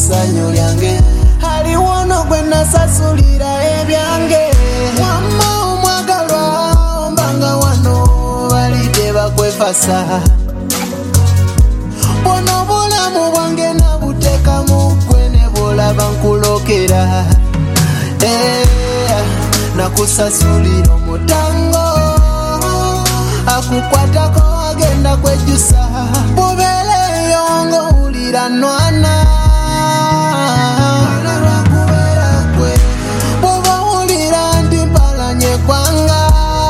essanyu lyange aliwo no gwe nasasulira ebyange wamma omwagalwa ombanga wano balidde bakwefasa bono bulamu bwange nabuteekamu gwe ne bwolaba nkulokera nakusasulira omutango akukwatako agenda kwejjusa bubeereyo ng'owulira nwana lwakubeera kwe bw'oba owulira nti mpalanye kwanga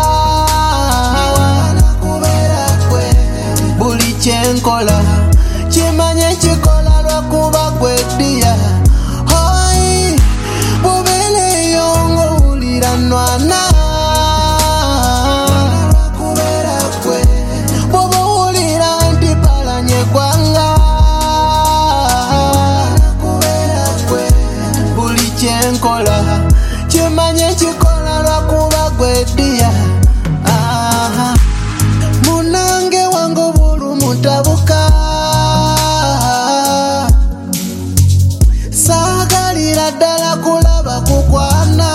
nakubeera kwe buli kyenkola kimanye kikola lwakuba gwe ddiya hoi bubeereyo ng'owulira nwana nkola kimanye kikola lwakuba gwe ddiya munange wange obulumutabuka saagalira ddala kulaba kukwana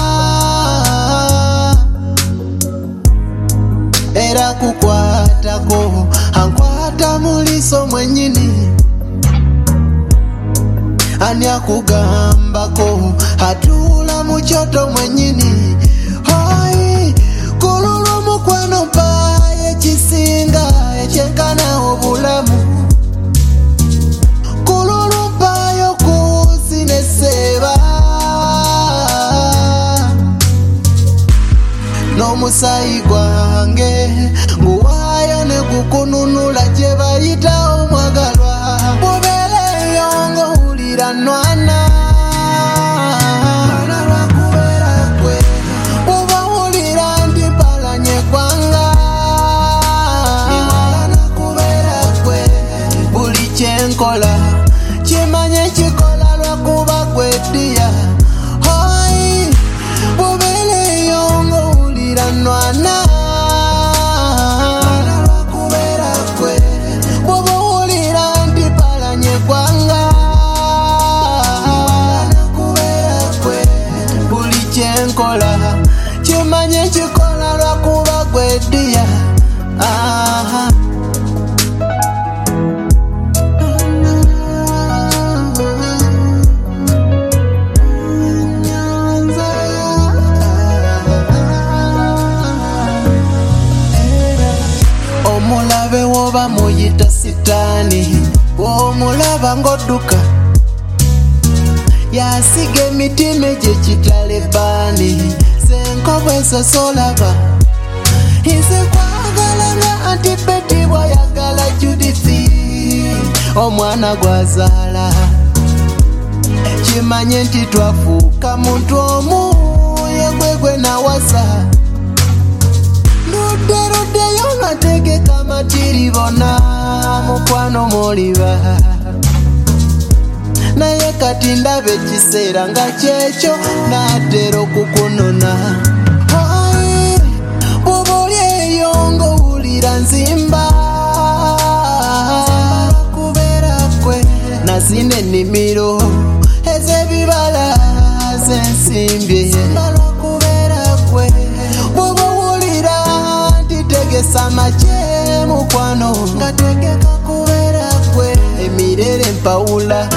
era kukwatako ankwata mu liiso mwennyini ani akugambako atuula mu kyoto mwennyini hoi kululwa omukwano mpayo ekisinga ekyenkana obulamu kululwa mpayo kusineseeba n'omusayi gwange nguwaayo ne gukununula gye bayita omwagalwa bubeereyo ng'owulira nwana lwakubeera kwe bw'oba owulira nti mpalanye kwanga nakubeera kwe buli kyenkola kimanye kikola lwakuba gwe ddiya hoi bubeereyo ng'owulira nwana lwakubeera kwe bw'oba owulira nti mpalanye kwanga nkola kimanye kikola lwakuba gwe ddiya omulabe woba muyita sitaani omulaba ng'odduka yasiga emitima egy'ekitalebani senkobo esosolaba nze kwagala nga antipeti bw'ayagala Judith omwana gwazaala kimanye nti twafuuka muntu omu yegwegwe nawasa luddeyo nategeka matiribona mukwano moliba naye kati ndaba ekiseera nga kyekyo naatera okukunona bw'oba oli eyo ng'owulira nzimba kubeera kwe nazina ennimiro ez'ebibala z'ensimbye kubeera kwe bw'oba owulira nti tegesa makye mukwano nga tegeka kubeera kwe emirere mpawula